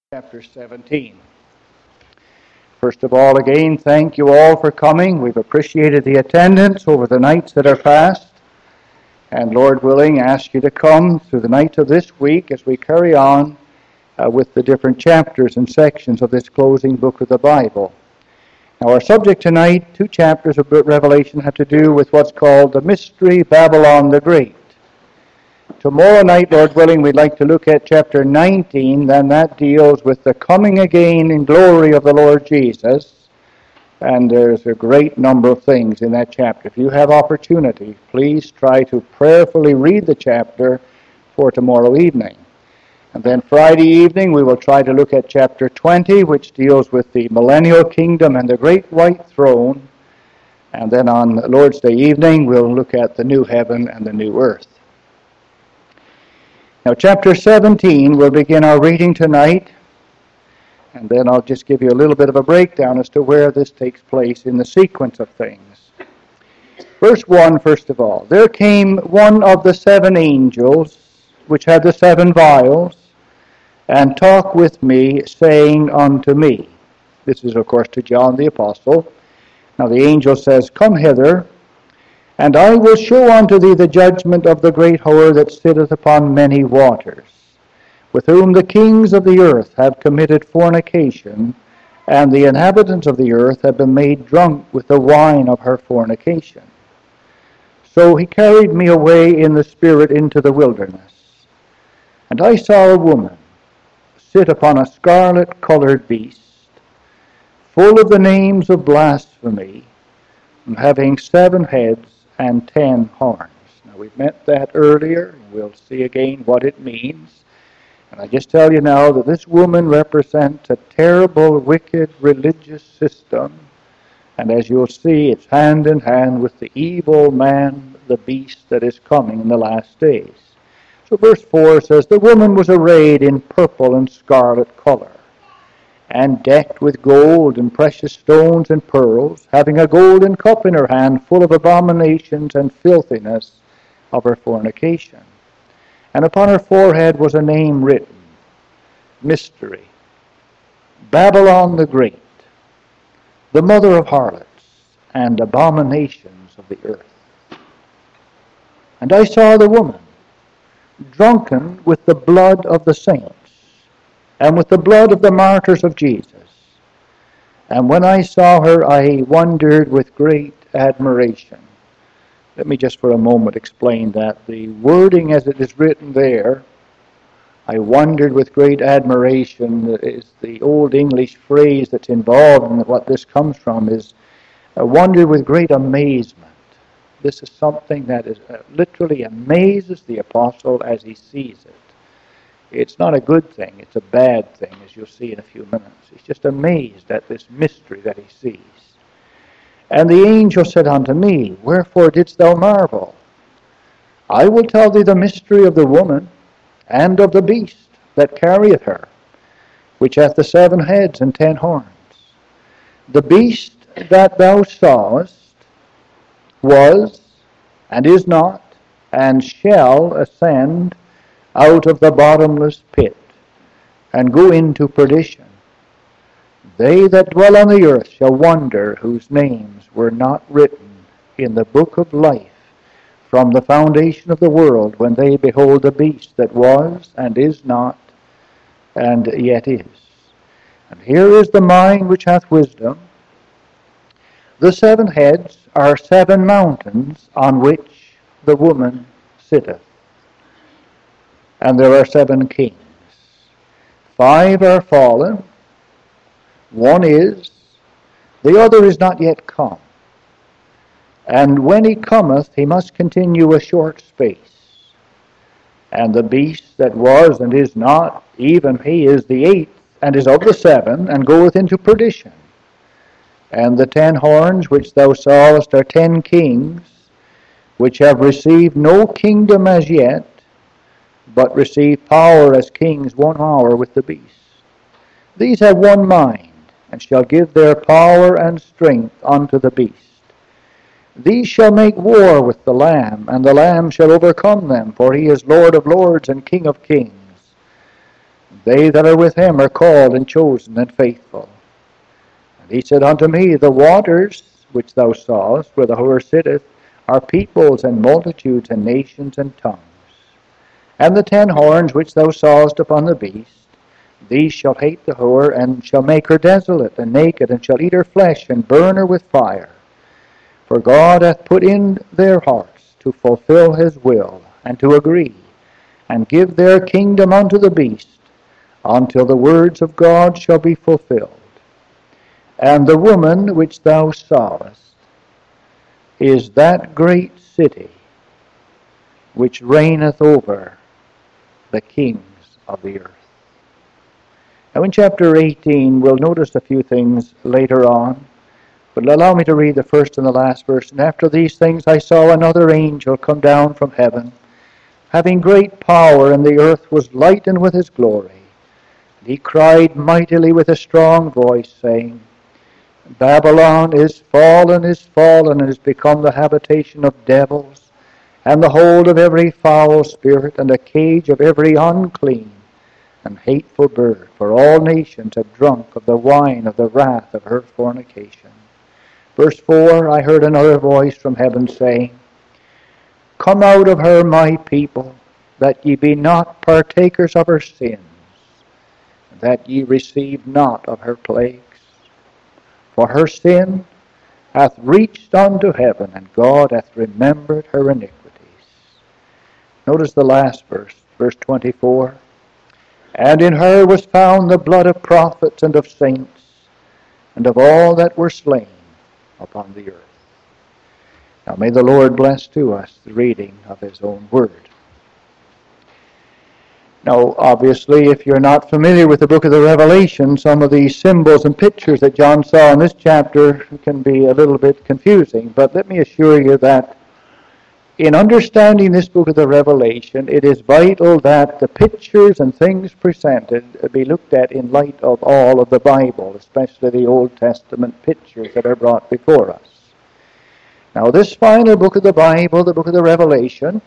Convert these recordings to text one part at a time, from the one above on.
Chapter 17. First of all, again, thank you all for coming. We've appreciated the attendance over the nights that are past. And Lord willing, ask you to come through the nights of this week as we carry on with the different chapters and sections of this closing book of the Bible. Now our subject tonight, 2 chapters of Revelation, have to do with what's called the Mystery Babylon the Great. Tomorrow night, Lord willing, we'd like to look at chapter 19, then that deals with the coming again in glory of the Lord Jesus. And there's a great number of things in that chapter. If you have opportunity, please try to prayerfully read the chapter for tomorrow evening. And then Friday evening, we will try to look at chapter 20, which deals with the millennial kingdom and the great white throne. And then on Lord's Day evening, we'll look at the new heaven and the new earth. Now, chapter 17, we'll begin our reading tonight, and then I'll just give you a little bit of a breakdown as to where this takes place in the sequence of things. Verse 1, first of all. There came one of the 7 angels, which had the 7 vials, and talked with me, saying unto me. This is, of course, to John the Apostle. Now, the angel says, Come hither, and I will show unto thee the judgment of the great whore that sitteth upon many waters, with whom the kings of the earth have committed fornication, and the inhabitants of the earth have been made drunk with the wine of her fornication. So he carried me away in the spirit into the wilderness. And I saw a woman sit upon a scarlet-colored beast, full of the names of blasphemy, and having 7 heads and 10 horns. Now, we've met that earlier. We'll see again what it means. And I just tell you now that this woman represents a terrible, wicked religious system. And as you'll see, it's hand in hand with the evil man, the beast that is coming in the last days. So verse 4 says, The woman was arrayed in purple and scarlet color, and decked with gold and precious stones and pearls, having a golden cup in her hand full of abominations and filthiness of her fornication. And upon her forehead was a name written, Mystery, Babylon the Great, the mother of harlots and abominations of the earth. And I saw the woman drunken with the blood of the saints, and with the blood of the martyrs of Jesus. And when I saw her, I wondered with great admiration. Let me just for a moment explain that. The wording as it is written there, I wondered with great admiration, is the old English phrase that's involved in what this comes from, is I wondered with great amazement. This is something that is literally amazes the apostle as he sees it. It's not a good thing, it's a bad thing, as you'll see in a few minutes. He's just amazed at this mystery that he sees. And the angel said unto me, Wherefore didst thou marvel? I will tell thee the mystery of the woman, and of the beast that carrieth her, which hath the 7 heads and 10 horns. The beast that thou sawest was, and is not, and shall ascend out of the bottomless pit, and go into perdition. They that dwell on the earth shall wonder whose names were not written in the book of life from the foundation of the world, when they behold the beast that was, and is not, and yet is. And here is the mind which hath wisdom. The 7 heads are 7 mountains on which the woman sitteth. And there are 7 kings. 5 are fallen. 1 is. The other is not yet come. And when he cometh, he must continue a short space. And the beast that was and is not, even he is the 8th, and is of the 7, and goeth into perdition. And the 10 horns which thou sawest are 10 kings, which have received no kingdom as yet, but receive power as kings 1 hour with the beast. These have one mind, and shall give their power and strength unto the beast. These shall make war with the Lamb, and the Lamb shall overcome them, for he is Lord of lords and King of kings. they that are with him are called and chosen and faithful. And he said unto me, The waters which thou sawest, where the whore sitteth, are peoples and multitudes and nations and tongues. And the 10 horns which thou sawest upon the beast, these shall hate the whore, and shall make her desolate and naked, and shall eat her flesh, and burn her with fire. For God hath put in their hearts to fulfill his will, and to agree, and give their kingdom unto the beast, until the words of God shall be fulfilled. And the woman which thou sawest is that great city which reigneth over the kings of the earth. Now in chapter 18, we'll notice a few things later on, but allow me to read the first and the last verse. And after these things I saw another angel come down from heaven, having great power, and the earth was lightened with his glory. And he cried mightily with a strong voice, saying, Babylon is fallen, and is become the habitation of devils, and the hold of every foul spirit, and a cage of every unclean and hateful bird, for all nations have drunk of the wine of the wrath of her fornication. Verse 4, I heard another voice from heaven saying, Come out of her, my people, that ye be not partakers of her sins, that ye receive not of her plagues. For her sin hath reached unto heaven, and God hath remembered her iniquities. Notice the last verse, verse 24. And in her was found the blood of prophets and of saints, and of all that were slain upon the earth. Now may the Lord bless to us the reading of his own word. Now, obviously, if you're not familiar with the book of the Revelation, some of these symbols and pictures that John saw in this chapter can be a little bit confusing. But let me assure you that in understanding this book of the Revelation, it is vital that the pictures and things presented be looked at in light of all of the Bible, especially the Old Testament pictures that are brought before us. Now, this final book of the Bible, the book of the Revelation,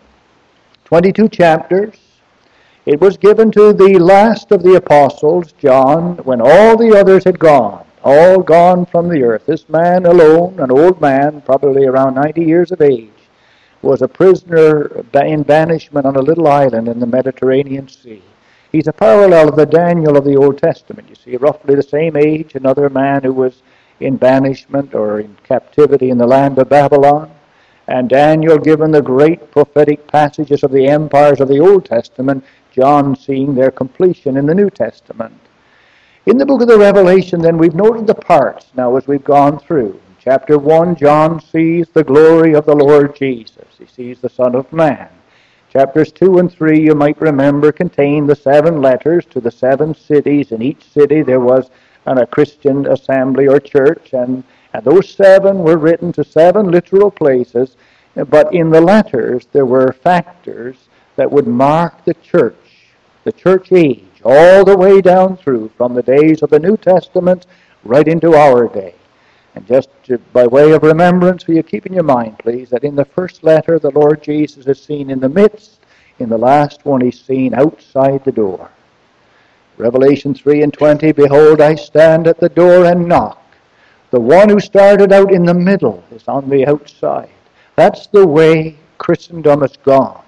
22 chapters, it was given to the last of the apostles, John, when all the others had gone, all gone from the earth. This man alone, an old man, probably around 90 years of age, was a prisoner in banishment on a little island in the Mediterranean Sea. He's a parallel of the Daniel of the Old Testament. You see, roughly the same age, another man who was in banishment or in captivity in the land of Babylon. And Daniel, given the great prophetic passages of the empires of the Old Testament, John seeing their completion in the New Testament. In the book of the Revelation, then, we've noted the parts now as we've gone through. Chapter 1, John sees the glory of the Lord Jesus. He sees the Son of Man. Chapters 2 and 3, you might remember, contain the 7 letters to the 7 cities. In each city there was a Christian assembly or church, and those 7 were written to 7 literal places, but in the letters there were factors that would mark the church age, all the way down through from the days of the New Testament right into our day. And just by way of remembrance, will you keep in your mind, please, that in the first letter the Lord Jesus is seen in the midst, in the last one he's seen outside the door. Revelation 3 and 20, Behold, I stand at the door and knock. The one who started out in the middle is on the outside. That's the way Christendom has gone.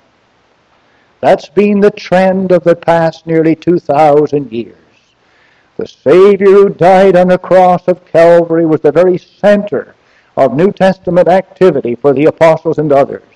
That's been the trend of the past nearly 2,000 years. The Savior who died on the cross of Calvary was the very center of New Testament activity for the apostles and others.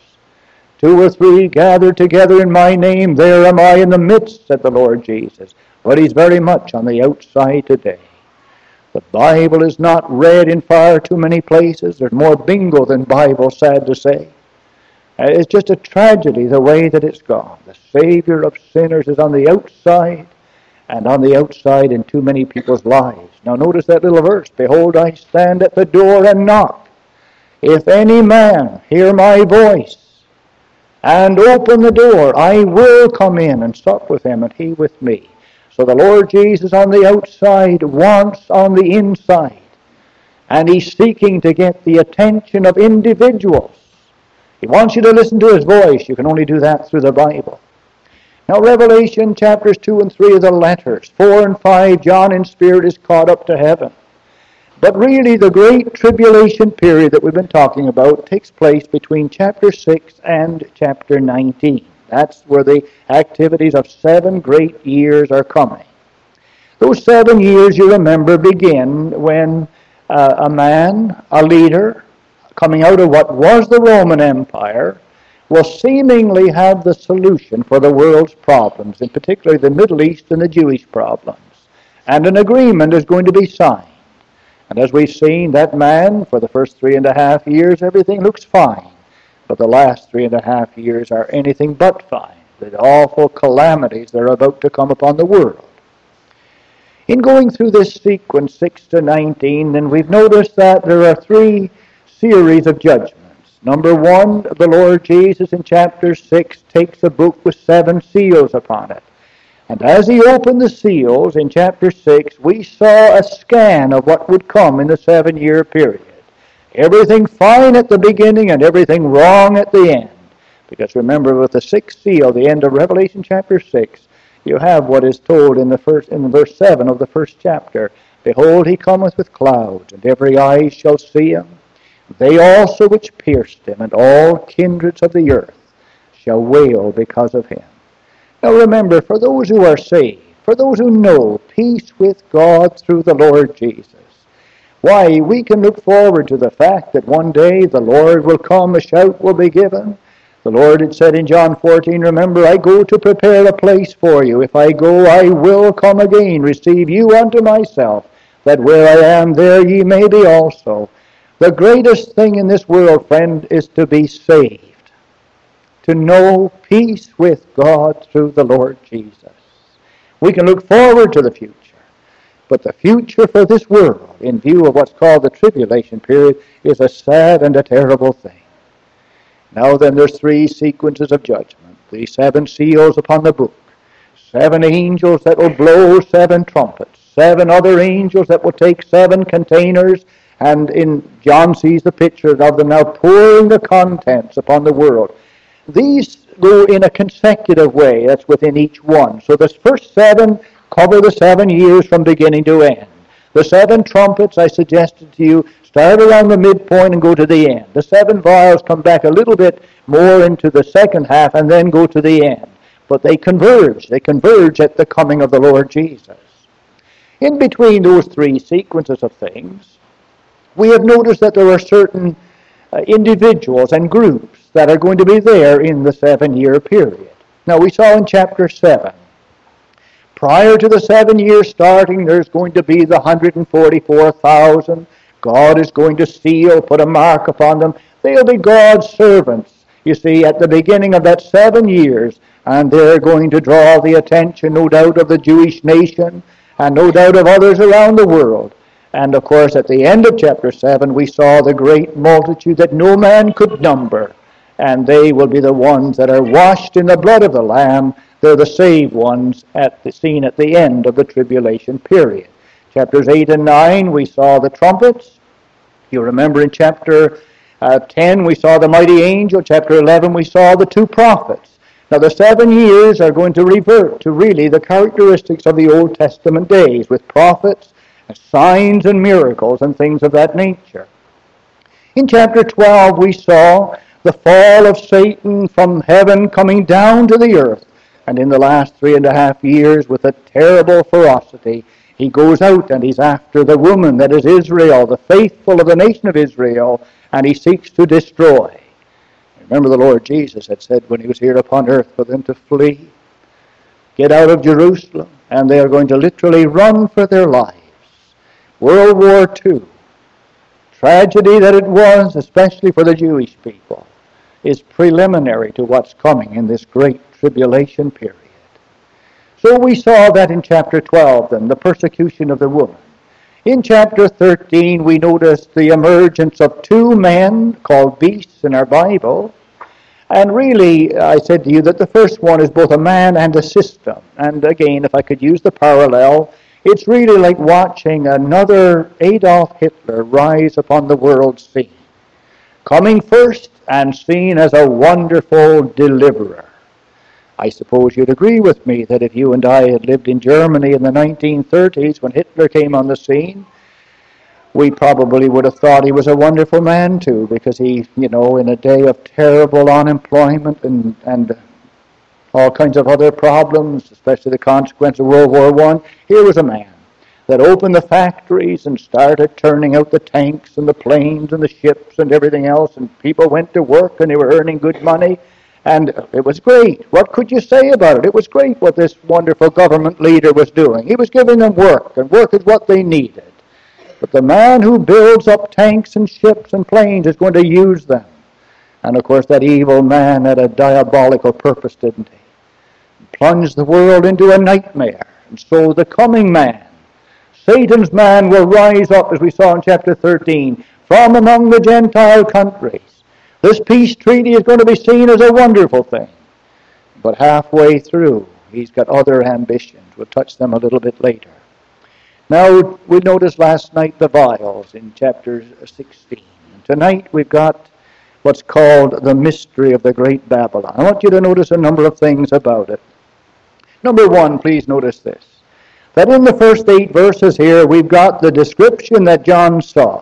2 or 3 gathered together in my name, there am I in the midst, said the Lord Jesus. But he's very much on the outside today. The Bible is not read in far too many places. There's more bingo than Bible, sad to say. It's just a tragedy the way that it's gone. The Savior of sinners is on the outside, and on the outside in too many people's lives. Now notice that little verse. Behold, I stand at the door and knock. If any man hear my voice and open the door, I will come in and sup with him and he with me. So the Lord Jesus on the outside wants on the inside. And he's seeking to get the attention of individuals. He wants you to listen to his voice. You can only do that through the Bible. Now, Revelation chapters 2 and 3 are the letters. 4 and 5, John in spirit is caught up to heaven. But really, the great tribulation period that we've been talking about takes place between chapter 6 and chapter 19. That's where the activities of 7 great years are coming. Those 7 years, you remember, begin when a man, a leader, coming out of what was the Roman Empire, will seemingly have the solution for the world's problems, in particular the Middle East and the Jewish problems. And an agreement is going to be signed. And as we've seen, that man, for the first 3.5 years, everything looks fine. But the last 3.5 years are anything but fine. The awful calamities that are about to come upon the world. In going through this sequence, 6 to 19, then we've noticed that there are 3 series of judgments. Number 1, the Lord Jesus in chapter 6 takes a book with 7 seals upon it. And as he opened the seals in chapter 6, we saw a scan of what would come in the 7-year period. Everything fine at the beginning and everything wrong at the end. Because remember, with the 6th seal, the end of Revelation chapter 6, you have what is told in verse 7 of the 1st chapter. Behold, he cometh with clouds, and every eye shall see him. They also which pierced him, and all kindreds of the earth shall wail because of him. Now remember, for those who are saved, for those who know peace with God through the Lord Jesus, why, we can look forward to the fact that one day the Lord will come, a shout will be given. The Lord had said in John 14, remember, I go to prepare a place for you. If I go, I will come again, receive you unto myself, that where I am, there ye may be also. The greatest thing in this world, friend, is to be saved. To know peace with God through the Lord Jesus. We can look forward to the future. But the future for this world, in view of what's called the tribulation period, is a sad and a terrible thing. Now then, there's 3 sequences of judgment. The 7 seals upon the book. 7 angels that will blow 7 trumpets. 7 other angels that will take 7 containers. And John sees the picture of them now pouring the contents upon the world. These go in a consecutive way. That's within each one. So the first 7 cover the 7 years from beginning to end. The 7 trumpets, I suggested to you, start around the midpoint and go to the end. The 7 vials come back a little bit more into the second half and then go to the end. But they converge. They converge at the coming of the Lord Jesus. In between those 3 sequences of things, we have noticed that there are certain individuals and groups that are going to be there in the 7-year period. Now, we saw in chapter 7, prior to the 7 years starting, there's going to be the 144,000. God is going to seal, put a mark upon them. They'll be God's servants, you see, at the beginning of that 7 years. And they're going to draw the attention, no doubt, of the Jewish nation, and no doubt of others around the world. And, of course, at the end of chapter 7, we saw the great multitude that no man could number. And they will be the ones that are washed in the blood of the Lamb. They're the saved ones seen at the end of the tribulation period. Chapters 8 and 9, we saw the trumpets. You remember in chapter 10, we saw the mighty angel. Chapter 11, we saw the 2 prophets. Now, the 7 years are going to revert to really the characteristics of the Old Testament days, with prophets, signs and miracles and things of that nature. In chapter 12, we saw the fall of Satan from heaven coming down to the earth. And in the last 3.5 years, with a terrible ferocity, he goes out and he's after the woman that is Israel, the faithful of the nation of Israel, and he seeks to destroy. Remember, the Lord Jesus had said when he was here upon earth for them to flee, get out of Jerusalem, and they are going to literally run for their lives. World War II, tragedy that it was, especially for the Jewish people, is preliminary to what's coming in this great tribulation period. So we saw that in chapter 12, then, the persecution of the woman. In chapter 13, we noticed the emergence of 2 men called beasts in our Bible. And really, I said to you that the first one is both a man and a system. And again, if I could use the parallel, it's really like watching another Adolf Hitler rise upon the world scene, coming first and seen as a wonderful deliverer. I suppose you'd agree with me that if you and I had lived in Germany in the 1930s when Hitler came on the scene, we probably would have thought he was a wonderful man too, because he, in a day of terrible unemployment and all kinds of other problems, especially the consequence of World War I, here was a man that opened the factories and started turning out the tanks and the planes and the ships and everything else, and people went to work and they were earning good money, and it was great. What could you say about it? It was great what this wonderful government leader was doing. He was giving them work, and work is what they needed. But the man who builds up tanks and ships and planes is going to use them. And of course that evil man had a diabolical purpose, didn't he? He plunged the world into a nightmare. And so the coming man, Satan's man, will rise up, as we saw in chapter 13, from among the Gentile countries. This peace treaty is going to be seen as a wonderful thing. But halfway through, he's got other ambitions. We'll touch them a little bit later. Now, we noticed last night the vials in chapter 16. And tonight we've got what's called the mystery of the great Babylon. I want you to notice a number of things about it. Number one, please notice this. That in the first 8 verses here, we've got the description that John saw.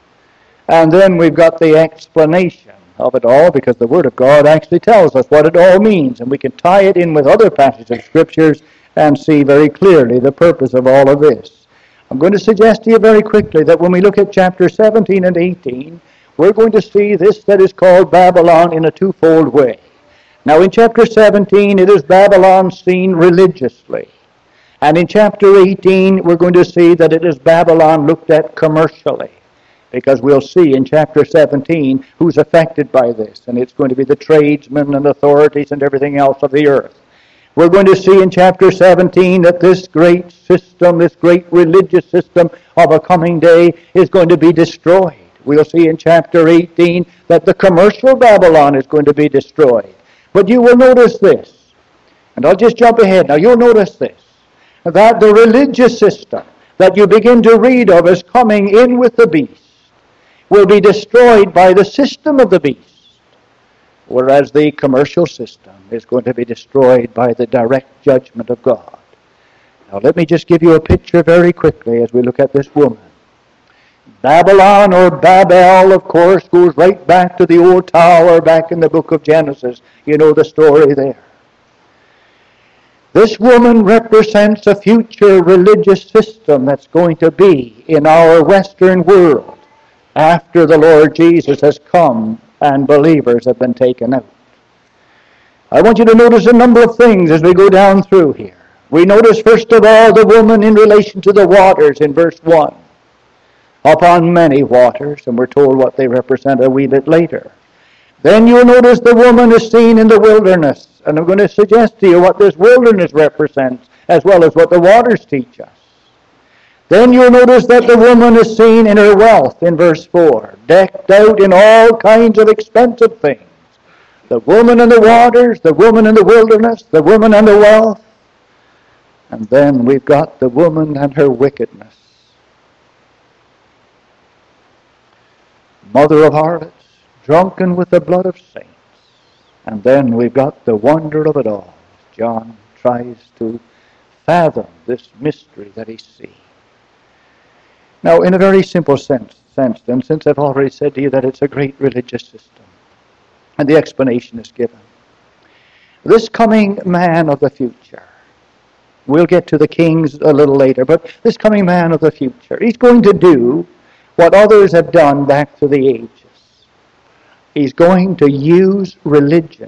And then we've got the explanation of it all, because the Word of God actually tells us what it all means. And we can tie it in with other passages of Scriptures and see very clearly the purpose of all of this. I'm going to suggest to you very quickly that when we look at chapter 17 and 18, we're going to see this that is called Babylon in a twofold way. Now in chapter 17, it is Babylon seen religiously. And in chapter 18, we're going to see that it is Babylon looked at commercially. Because we'll see in chapter 17 who's affected by this. And it's going to be the tradesmen and authorities and everything else of the earth. We're going to see in chapter 17 that this great system, this great religious system of a coming day is going to be destroyed. We'll see in chapter 18 that the commercial Babylon is going to be destroyed. But you will notice this, and I'll just jump ahead. Now you'll notice this, that the religious system that you begin to read of as coming in with the beast will be destroyed by the system of the beast, whereas the commercial system is going to be destroyed by the direct judgment of God. Now let me just give you a picture very quickly as we look at this woman. Babylon, or Babel, of course, goes right back to the old tower back in the book of Genesis. You know the story there. This woman represents a future religious system that's going to be in our Western world after the Lord Jesus has come and believers have been taken out. I want you to notice a number of things as we go down through here. We notice, first of all, the woman in relation to the waters in verse 1. Upon many waters, and we're told what they represent a wee bit later. Then you'll notice the woman is seen in the wilderness, and I'm going to suggest to you what this wilderness represents, as well as what the waters teach us. Then you'll notice that the woman is seen in her wealth in verse 4, decked out in all kinds of expensive things. The woman and the waters, the woman and the wilderness, the woman and the wealth. And then we've got the woman and her wickedness. Mother of harlots, drunken with the blood of saints. And then we've got the wonder of it all. John tries to fathom this mystery that he sees. Now, in a very simple sense, then, since I've already said to you that it's a great religious system, and the explanation is given. This coming man of the future, we'll get to the kings a little later, but this coming man of the future, he's going to do what others have done back through the ages. He's going to use religion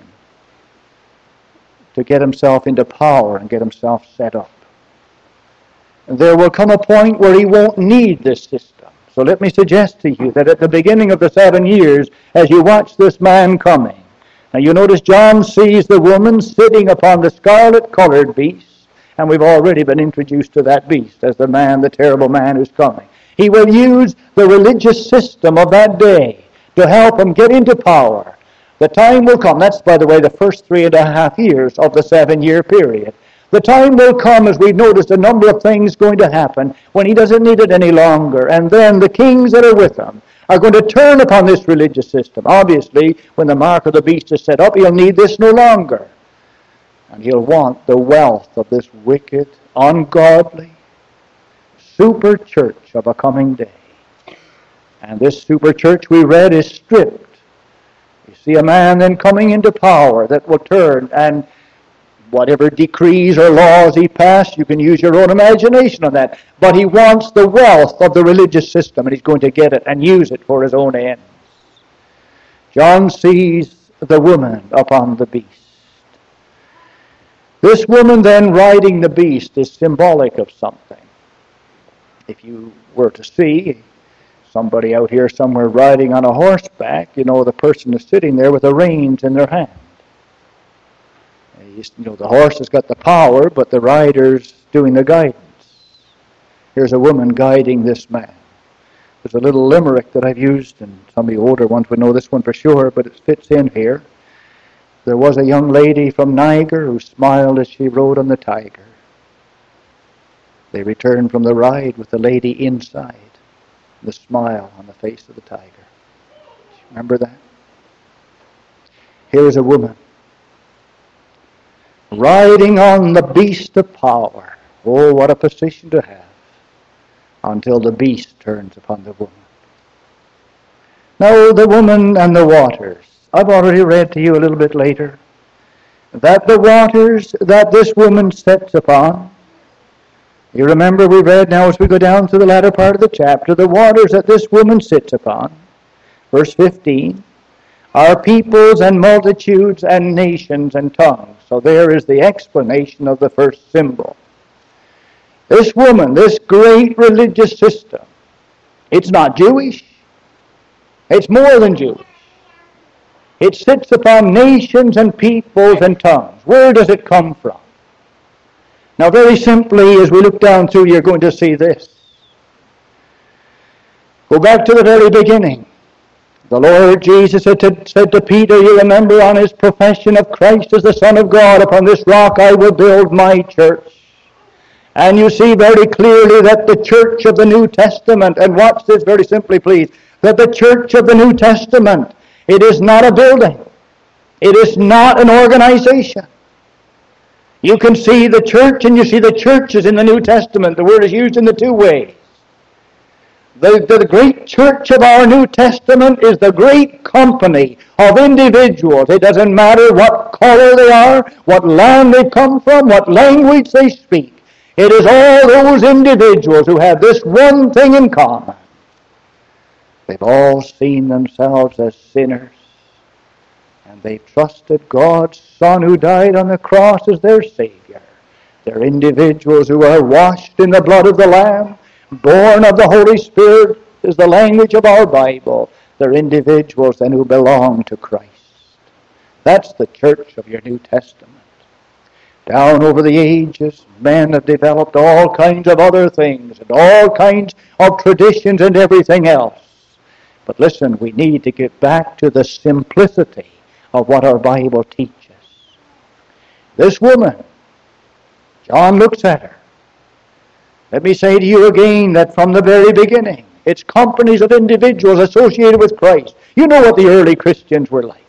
to get himself into power and get himself set up. And there will come a point where he won't need this system. So let me suggest to you that at the beginning of the 7 years, as you watch this man coming, now you notice John sees the woman sitting upon the scarlet-colored beast, and we've already been introduced to that beast as the man, the terrible man who's coming. He will use the religious system of that day to help him get into power. The time will come, that's by the way the first 3.5 years of the 7-year period. The time will come, as we've noticed, a number of things going to happen when he doesn't need it any longer. And then the kings that are with him are going to turn upon this religious system. Obviously, when the mark of the beast is set up, he'll need this no longer. And he'll want the wealth of this wicked, ungodly, super church of a coming day. And this super church we read is stripped. You see a man then coming into power that will turn, and whatever decrees or laws he passed, you can use your own imagination on that. But he wants the wealth of the religious system, and he's going to get it and use it for his own ends. John sees the woman upon the beast. This woman then riding the beast is symbolic of something. If you were to see somebody out here somewhere riding on a horseback, you know the person is sitting there with the reins in their hand. You know, the horse has got the power, but the rider's doing the guidance. Here's a woman guiding this man. There's a little limerick that I've used, and some of the older ones would know this one for sure, but it fits in here. There was a young lady from Niger who smiled as she rode on the tiger. They returned from the ride with the lady inside, the smile on the face of the tiger. Remember that? Here's a woman riding on the beast of power. Oh, what a position to have, until the beast turns upon the woman. Now, the woman and the waters. I've already read to you a little bit later that the waters that this woman sets upon, you remember we read now as we go down to the latter part of the chapter, the waters that this woman sits upon, verse 15, are peoples and multitudes and nations and tongues. So there is the explanation of the first symbol. This woman, this great religious system, it's not Jewish. It's more than Jewish. It sits upon nations and peoples and tongues. Where does it come from? Now, very simply, as we look down through, you're going to see this. Go back to the very beginning. The Lord Jesus said to Peter, you remember, on his profession of Christ as the Son of God, upon this rock I will build my church. And you see very clearly that the church of the New Testament, and watch this very simply, please, that the church of the New Testament, it is not a building. It is not an organization. You can see the church, and you see the churches in the New Testament. The word is used in the two ways. The great church of our New Testament is the great company of individuals. It doesn't matter what color they are, what land they come from, what language they speak. It is all those individuals who have this one thing in common. They've all seen themselves as sinners, and they've trusted God's Son who died on the cross as their Savior. They're individuals who are washed in the blood of the Lamb, born of the Holy Spirit is the language of our Bible. They're individuals then who belong to Christ. That's the church of your New Testament. Down over the ages, men have developed all kinds of other things and all kinds of traditions and everything else. But listen, we need to get back to the simplicity of what our Bible teaches. This woman, John looks at her. Let me say to you again that from the very beginning, it's companies of individuals associated with Christ. You know what the early Christians were like.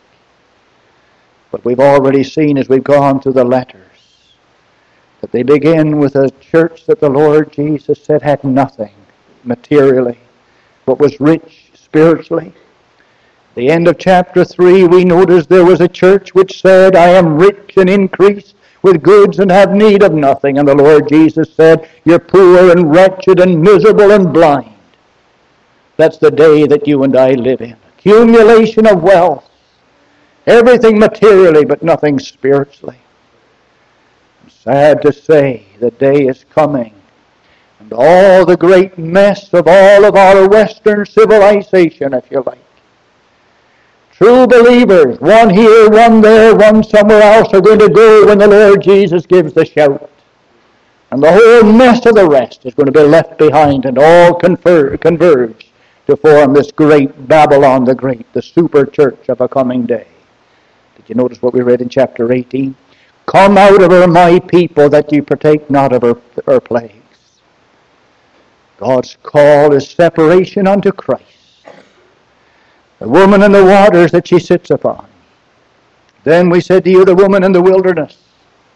But we've already seen as we've gone through the letters that they begin with a church that the Lord Jesus said had nothing materially, but was rich spiritually. The end of chapter 3, we notice there was a church which said, I am rich and increased with goods and have need of nothing. And the Lord Jesus said, you're poor and wretched and miserable and blind. That's the day that you and I live in. Accumulation of wealth. Everything materially, but nothing spiritually. Sad to say, the day is coming, and all the great mess of all of our Western civilization, if you like. True believers, one here, one there, one somewhere else, are going to go when the Lord Jesus gives the shout. And the whole mess of the rest is going to be left behind and all converge to form this great Babylon the Great, the super church of a coming day. Did you notice what we read in chapter 18? Come out of her, my people, that ye partake not of her plagues. God's call is separation unto Christ. The woman and the waters that she sits upon. Then we said to you, the woman in the wilderness.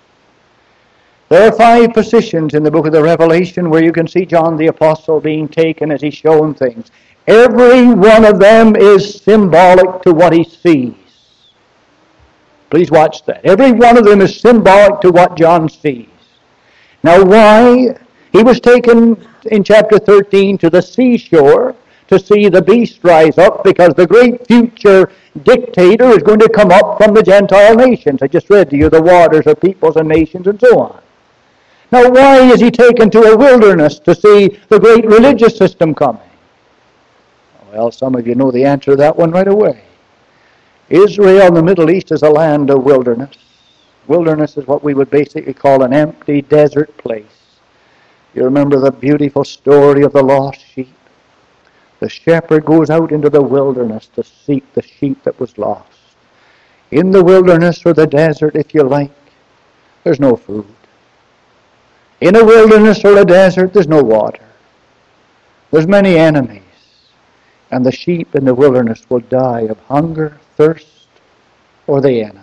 There are 5 positions in the book of the Revelation where you can see John the Apostle being taken as he's shown things. Every one of them is symbolic to what he sees. Please watch that. Every one of them is symbolic to what John sees. Now why? He was taken in chapter 13 to the seashore to see the beast rise up, because the great future dictator is going to come up from the Gentile nations. I just read to you the waters of peoples and nations and so on. Now why is he taken to a wilderness to see the great religious system coming? Well, some of you know the answer to that one right away. Israel in the Middle East is a land of wilderness. Wilderness is what we would basically call an empty desert place. You remember the beautiful story of the lost sheep. The shepherd goes out into the wilderness to seek the sheep that was lost. In the wilderness or the desert, if you like, there's no food. In a wilderness or a desert, there's no water. There's many enemies. And the sheep in the wilderness will die of hunger, thirst, or the enemy.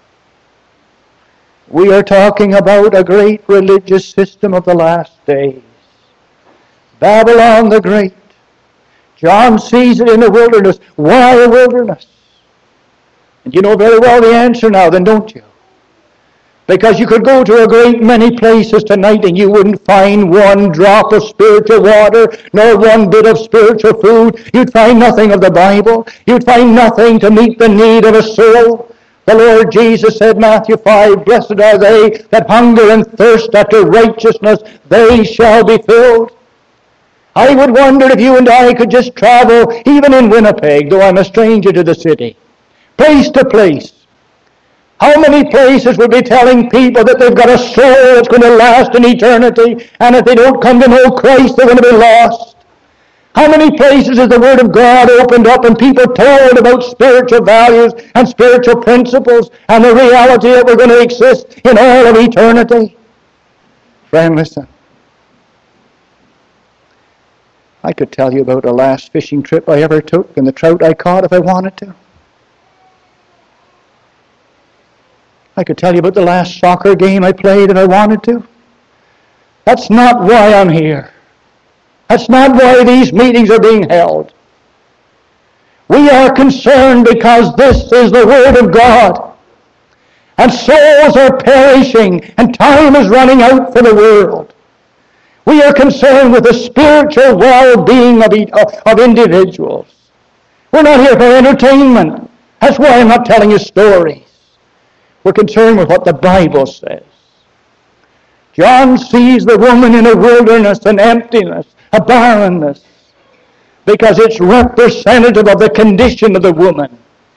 We are talking about a great religious system of the last days. Babylon the Great. John sees it in the wilderness. Why a wilderness? And you know very well the answer now, then, don't you? Because you could go to a great many places tonight and you wouldn't find one drop of spiritual water, nor one bit of spiritual food. You'd find nothing of the Bible. You'd find nothing to meet the need of a soul. The Lord Jesus said, Matthew 5, Blessed are they that hunger and thirst after righteousness, they shall be filled. I would wonder if you and I could just travel, even in Winnipeg, though I'm a stranger to the city, place to place. How many places would be telling people that they've got a soul that's going to last in eternity, and if they don't come to know Christ, they're going to be lost? How many places is the Word of God opened up and people told about spiritual values and spiritual principles and the reality that we're going to exist in all of eternity? Friend, listen. I could tell you about the last fishing trip I ever took and the trout I caught if I wanted to. I could tell you about the last soccer game I played if I wanted to. That's not why I'm here. That's not why these meetings are being held. We are concerned because this is the Word of God. And souls are perishing and time is running out for the world. We are concerned with the spiritual well-being of individuals. We're not here for entertainment. That's why I'm not telling you stories. We're concerned with what the Bible says. John sees the woman in a wilderness, an emptiness, a barrenness, because it's representative of the condition of the woman.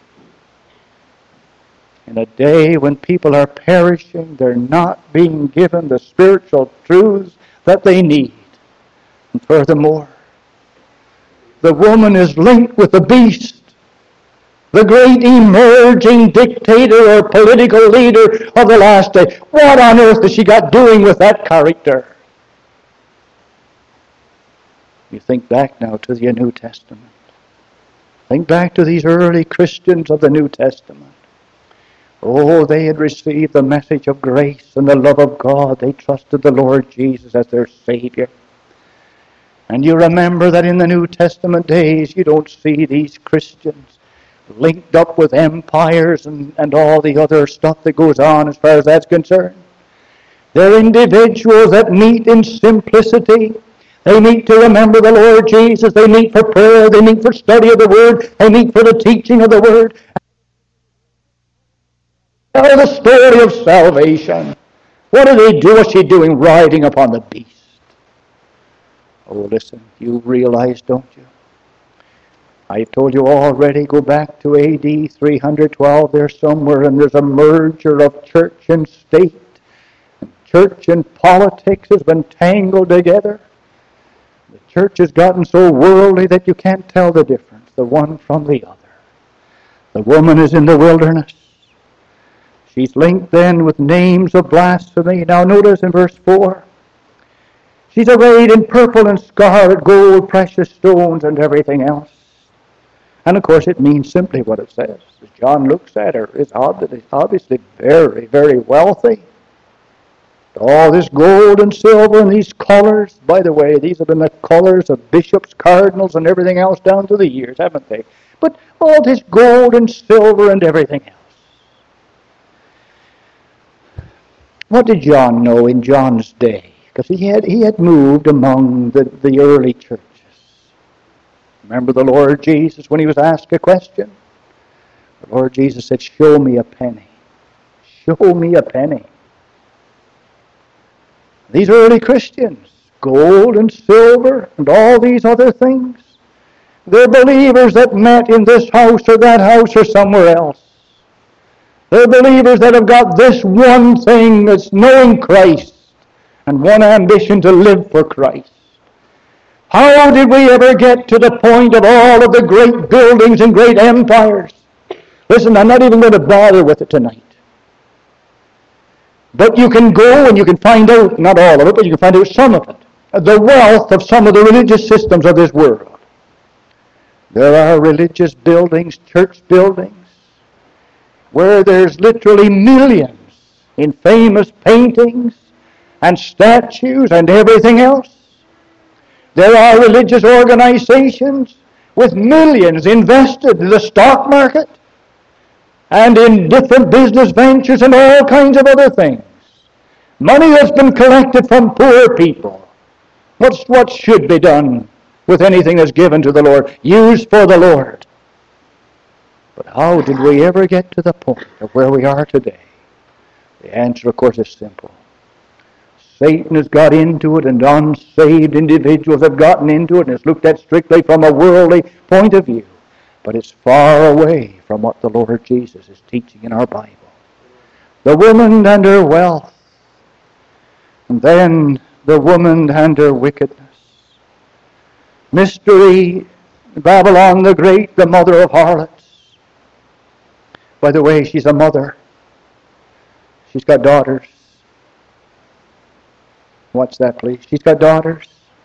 In a day when people are perishing, they're not being given the spiritual truths that they need. And furthermore, the woman is linked with the beast, the great emerging dictator or political leader of the last day. What on earth has she got doing with that character? You think back now to the New Testament. Think back to these early Christians of the New Testament. Oh, they had received the message of grace and the love of God. They trusted the Lord Jesus as their Savior. And you remember that in the New Testament days, you don't see these Christians linked up with empires and all the other stuff that goes on as far as that's concerned. They're individuals that meet in simplicity. They meet to remember the Lord Jesus. They meet for prayer. They meet for study of the Word. They meet for the teaching of the Word. Tell the story of salvation. What do they do? What's she doing? Riding upon the beast. Oh, listen, you realize, don't you? I've told you already, go back to A.D. 312 there somewhere, and there's a merger of church and state. Church and politics has been tangled together. The church has gotten so worldly that you can't tell the difference, the one from the other. The woman is in the wilderness. She's linked then with names of blasphemy. Now notice in verse 4, she's arrayed in purple and scarlet, gold, precious stones, and everything else. And of course it means simply what it says. As John looks at her, it's obviously very, very wealthy. All this gold and silver and these colors. By the way, these have been the colors of bishops, cardinals, and everything else down through the years, haven't they? But all this gold and silver and everything else. What did John know in John's day? Because he had moved among the early churches. Remember the Lord Jesus when he was asked a question? The Lord Jesus said, "Show me a penny. Show me a penny." These early Christians, gold and silver and all these other things, they're believers that met in this house or that house or somewhere else. They're believers that have got this one thing, that's knowing Christ, and one ambition to live for Christ. How did we ever get to the point of all of the great buildings and great empires? Listen, I'm not even going to bother with it tonight. But you can go and you can find out, not all of it, but you can find out some of it. The wealth of some of the religious systems of this world. There are religious buildings, church buildings, where there's literally millions in famous paintings and statues and everything else. There are religious organizations with millions invested in the stock market and in different business ventures and all kinds of other things. Money that's been collected from poor people. What should be done with anything that's given to the Lord? Used for the Lord. But how did we ever get to the point of where we are today? The answer, of course, is simple. Satan has got into it, and unsaved individuals have gotten into it, and it's looked at strictly from a worldly point of view. But it's far away from what the Lord Jesus is teaching in our Bible. The woman and her wealth, and then the woman and her wickedness. Mystery, Babylon the Great, the mother of harlots. By the way, she's a mother. She's got daughters. Watch that, please. She's got daughters.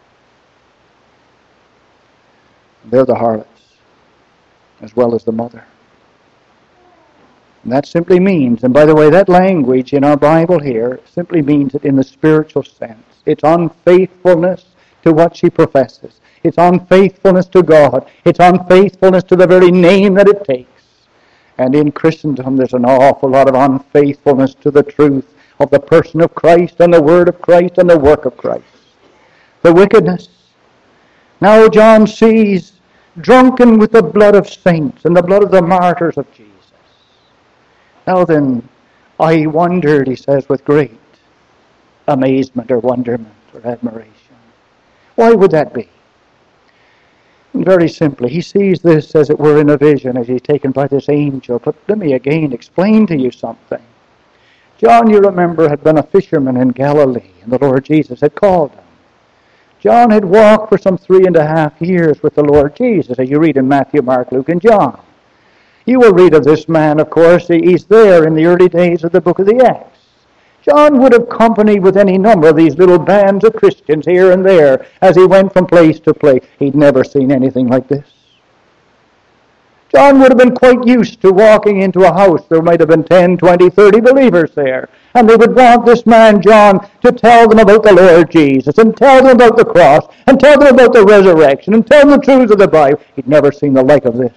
They're the harlots, as well as the mother. And that simply means, and by the way, that language in our Bible here simply means it in the spiritual sense. It's unfaithfulness to what she professes. It's unfaithfulness to God. It's unfaithfulness to the very name that it takes. And in Christendom, there's an awful lot of unfaithfulness to the truth of the person of Christ and the word of Christ and the work of Christ. The wickedness. Now John sees drunken with the blood of saints and the blood of the martyrs of Jesus. Now then, I wondered, he says, with great amazement or wonderment or admiration. Why would that be? And very simply, he sees this as it were in a vision as he's taken by this angel. But let me again explain to you something. John, you remember, had been a fisherman in Galilee, and the Lord Jesus had called him. John had walked for some 3.5 years with the Lord Jesus, as you read in Matthew, Mark, Luke, and John. You will read of this man, of course. He's there in the early days of the book of the Acts. John would have companied with any number of these little bands of Christians here and there as he went from place to place. He'd never seen anything like this. John would have been quite used to walking into a house. There might have been 10, 20, 30 believers there. And they would want this man, John, to tell them about the Lord Jesus, and tell them about the cross, and tell them about the resurrection, and tell them the truths of the Bible. He'd never seen the like of this.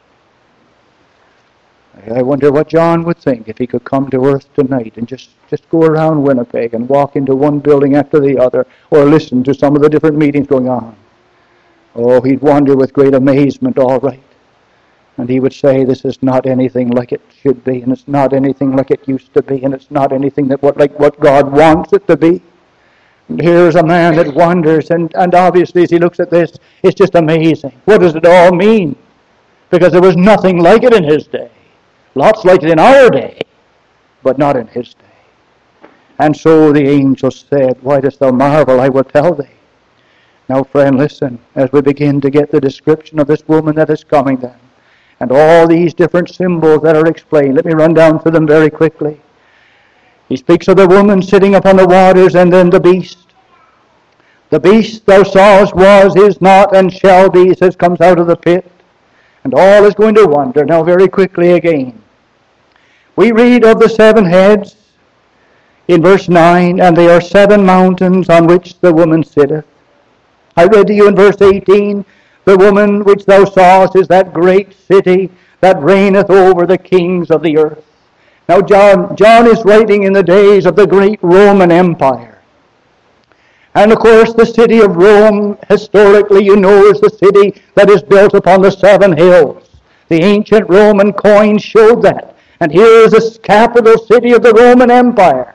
I wonder what John would think if he could come to earth tonight and just go around Winnipeg and walk into one building after the other, or listen to some of the different meetings going on. Oh, he'd wonder with great amazement, all right. And he would say, this is not anything like it should be, and it's not anything like it used to be, and it's not anything like what God wants it to be. And here's a man that wonders, and obviously as he looks at this, it's just amazing. What does it all mean? Because there was nothing like it in his day. Lots like it in our day, but not in his day. And so the angel said, why dost thou marvel? I will tell thee. Now, friend, listen, as we begin to get the description of this woman that is coming then, and all these different symbols that are explained. Let me run down through them very quickly. He speaks of the woman sitting upon the waters, and then the beast. The beast thou sawest was, is not, and shall be, he says, comes out of the pit. And all is going to wonder. Now very quickly again. We read of the 7 heads. in verse 9, and there are 7 mountains on which the woman sitteth. I read to you in verse 18, the woman which thou sawest is that great city that reigneth over the kings of the earth. Now John is writing in the days of the great Roman Empire. And of course the city of Rome, historically, you know, is the city that is built upon the 7 hills. The ancient Roman coins showed that. And here is the capital city of the Roman Empire.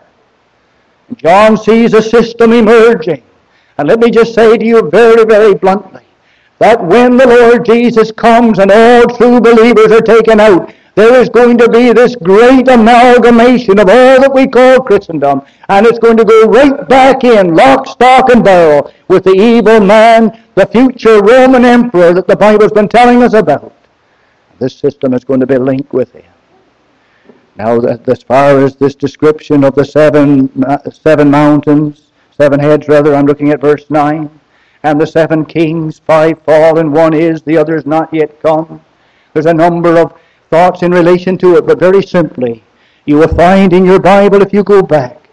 John sees a system emerging. And let me just say to you very, very bluntly, that when the Lord Jesus comes and all true believers are taken out, there is going to be this great amalgamation of all that we call Christendom, and it's going to go right back in, lock, stock, and barrel, with the evil man, the future Roman emperor that the Bible's been telling us about. This system is going to be linked with him. Now, as far as this description of the seven mountains, 7 heads rather, I'm looking at verse 9, and the 7 kings, 5 fall, and 1 is, the other is not yet come. There's a number of thoughts in relation to it, but very simply, you will find in your Bible, if you go back,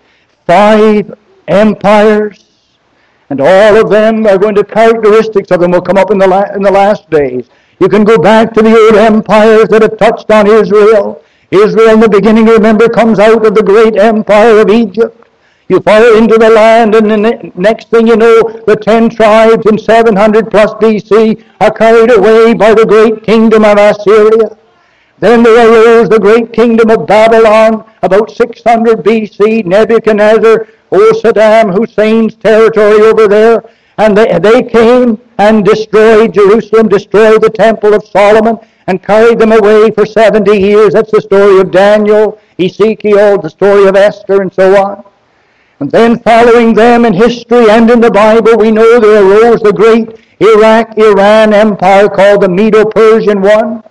5 empires, and all of them are going to, characteristics of them will come up in the last days. You can go back to the old empires that have touched on Israel. Israel in the beginning, remember, comes out of the great empire of Egypt. You follow into the land, and the next thing you know, the 10 tribes in 700 plus BC are carried away by the great kingdom of Assyria. Then there arose the great kingdom of Babylon, about 600 BC, Nebuchadnezzar, Saddam Hussein's territory over there, and they came and destroyed Jerusalem, destroyed the temple of Solomon, and carried them away for 70 years. That's the story of Daniel, Ezekiel, the story of Esther, and so on. And then following them in history and in the Bible, we know there arose the great Iraq-Iran empire called the Medo-Persian one.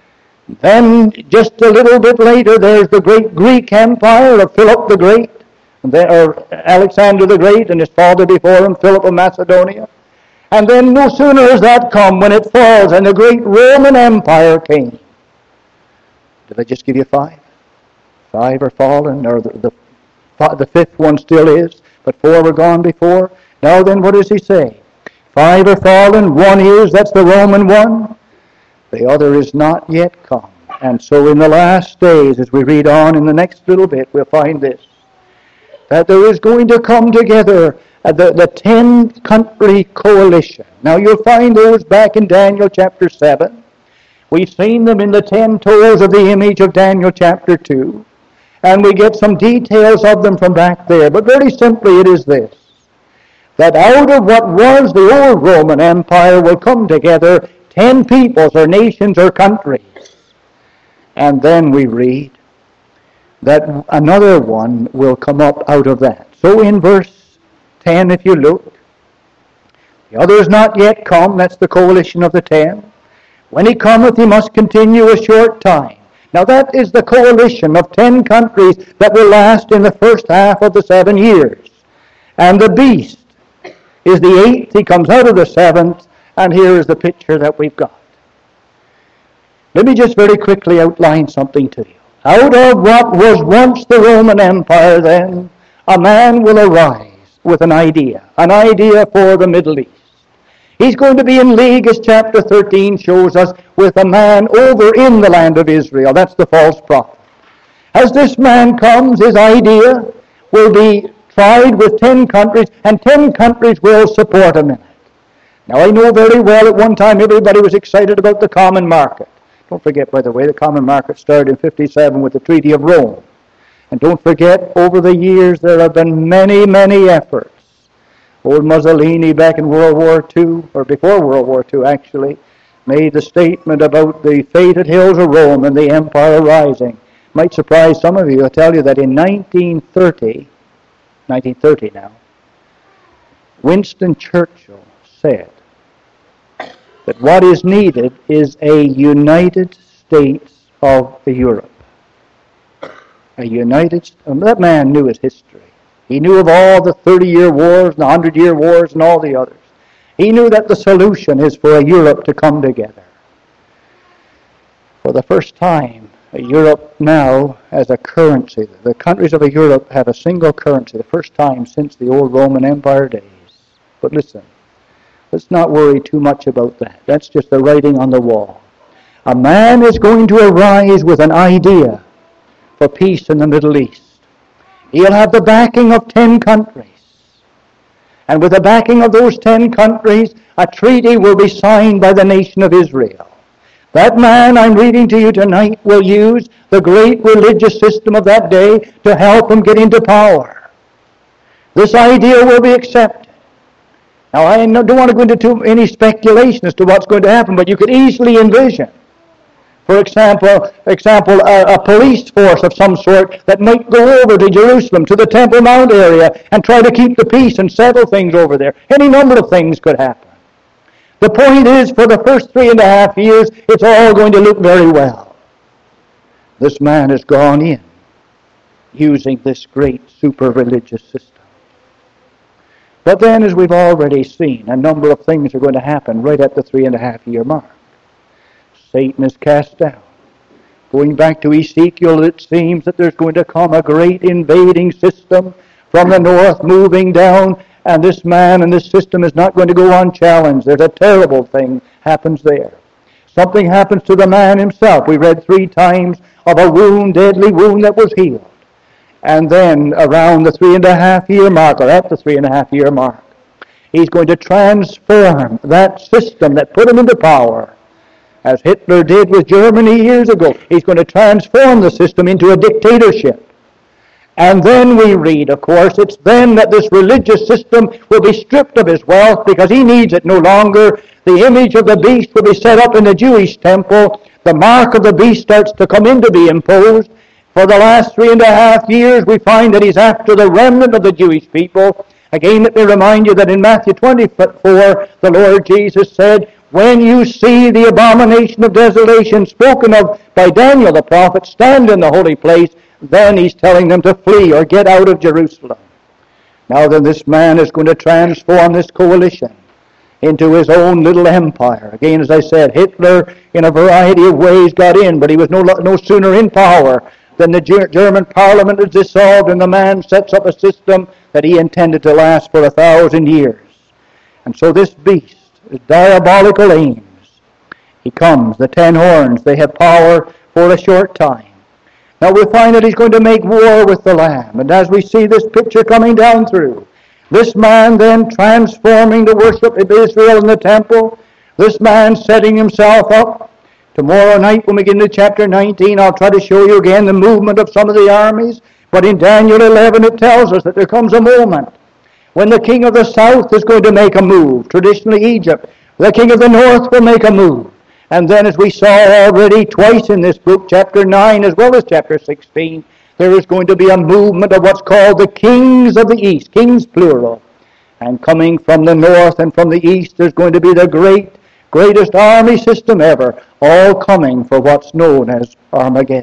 Then just a little bit later, there's the great Greek empire of Philip the Great, or Alexander the Great, and his father before him, Philip of Macedonia. And then no sooner has that come when it falls, and the great Roman Empire came. Did I just give you 5? 5 are fallen, or the 5th one still is, but 4 were gone before. Now then, what does he say? 5 are fallen, 1 is, that's the Roman one. The other is not yet come. And so in the last days, as we read on in the next little bit, we'll find this, that there is going to come together the 10-country coalition. Now you'll find those back in Daniel chapter 7. We've seen them in the 10 toes of the image of Daniel chapter 2. And we get some details of them from back there. But very simply it is this, that out of what was the old Roman Empire will come together 10 peoples or nations or countries. And then we read that another one will come up out of that. So in verse 10, if you look, the other is not yet come, that's the coalition of the 10. When he cometh, he must continue a short time. Now that is the coalition of 10 countries that will last in the first half of the 7 years. And the beast is the 8th, he comes out of the 7th, and here is the picture that we've got. Let me just very quickly outline something to you. Out of what was once the Roman Empire then, a man will arise with an idea for the Middle East. He's going to be in league, as chapter 13 shows us, with a man over in the land of Israel. That's the false prophet. As this man comes, his idea will be tried with 10 countries, and 10 countries will support him in it. Now I know very well at one time everybody was excited about the common market. Don't forget, by the way, the common market started in 57 with the Treaty of Rome. And don't forget, over the years there have been many, many efforts. Old Mussolini back in World War II, or before World War II actually, made the statement about the fated hills of Rome and the empire rising. Might surprise some of you. I'll tell you that in 1930 now, Winston Churchill said that what is needed is a United States of Europe. That man knew his history. He knew of all the 30-year wars and the 100-year wars and all the others. He knew that the solution is for a Europe to come together. For the first time, Europe now has a currency. The countries of Europe have a single currency, the first time since the old Roman Empire days. But listen, let's not worry too much about that. That's just the writing on the wall. A man is going to arise with an idea for peace in the Middle East. He'll have the backing of 10 countries. And with the backing of those 10 countries, a treaty will be signed by the nation of Israel. That man I'm reading to you tonight will use the great religious system of that day to help him get into power. This idea will be accepted. Now, I don't want to go into any speculation as to what's going to happen, but you could easily envision, for example, a police force of some sort that might go over to Jerusalem, to the Temple Mount area, and try to keep the peace and settle things over there. Any number of things could happen. The point is, for the first 3.5 years, it's all going to look very well. This man has gone in using this great super-religious system. But then, as we've already seen, a number of things are going to happen right at the 3.5-year mark. Satan is cast down. Going back to Ezekiel, it seems that there's going to come a great invading system from the north moving down, and this man and this system is not going to go unchallenged. There's a terrible thing happens there. Something happens to the man himself. We read 3 times of a wound, deadly wound that was healed. And then around the 3.5-year mark, or at the 3.5-year mark, he's going to transform that system that put him into power, as Hitler did with Germany years ago. He's going to transform the system into a dictatorship. And then we read, of course, it's then that this religious system will be stripped of his wealth because he needs it no longer. The image of the beast will be set up in the Jewish temple. The mark of the beast starts to come in to be imposed. For the last 3.5 years, we find that he's after the remnant of the Jewish people. Again, let me remind you that in Matthew 24, the Lord Jesus said, when you see the abomination of desolation spoken of by Daniel the prophet stand in the holy place, then he's telling them to flee or get out of Jerusalem. Now then, this man is going to transform this coalition into his own little empire. Again, as I said, Hitler in a variety of ways got in, but he was no sooner in power than the German parliament is dissolved and the man sets up a system that he intended to last for 1,000 years. And so this beast, his diabolical aims, he comes, the 10 horns, they have power for a short time. Now we find that he's going to make war with the Lamb. And as we see this picture coming down through, this man then transforming the worship of Israel in the temple, this man setting himself up. Tomorrow night when we get into chapter 19, I'll try to show you again the movement of some of the armies. But in Daniel 11 it tells us that there comes a moment when the king of the south is going to make a move, traditionally Egypt. The king of the north will make a move. And then, as we saw already twice in this book, chapter 9 as well as chapter 16, there is going to be a movement of what's called the kings of the east, kings plural. And coming from the north and from the east, there's going to be the greatest army system ever, all coming for what's known as Armageddon.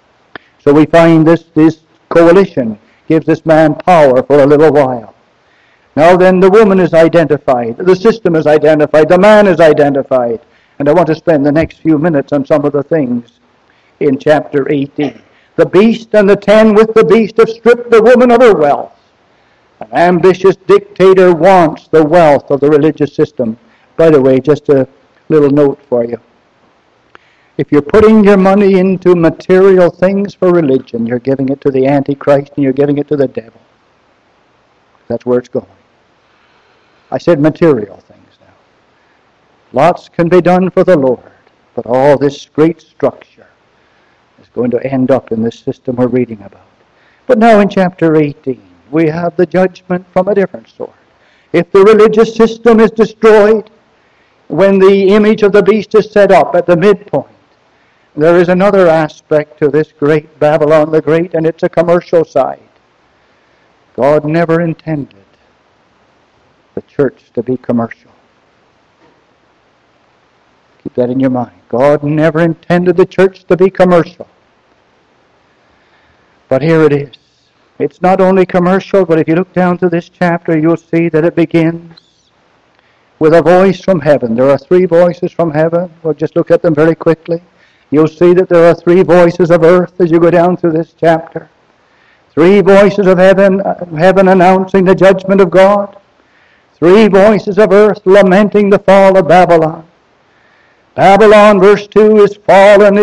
So we find this coalition gives this man power for a little while. Now then, the woman is identified, the system is identified, the man is identified. And I want to spend the next few minutes on some of the things in chapter 18. The beast and the 10 with the beast have stripped the woman of her wealth. An ambitious dictator wants the wealth of the religious system. By the way, just a little note for you. If you're putting your money into material things for religion, you're giving it to the Antichrist and you're giving it to the devil. That's where it's going. I said material things. Lots can be done for the Lord, but all this great structure is going to end up in this system we're reading about. But now in chapter 18, we have the judgment from a different sort. If the religious system is destroyed, when the image of the beast is set up at the midpoint, there is another aspect to this great Babylon the Great, and it's a commercial side. God never intended the church to be commercial. Keep that in your mind. God never intended the church to be commercial. But here it is. It's not only commercial, but if you look down to this chapter, you'll see that it begins with a voice from heaven. There are 3 voices from heaven. We'll just look at them very quickly. you'll see that there are three voices of earth as you go down through this chapter. Three voices of heaven announcing the judgment of God. Three voices of earth lamenting the fall of Babylon. Babylon, verse 2, is fallen,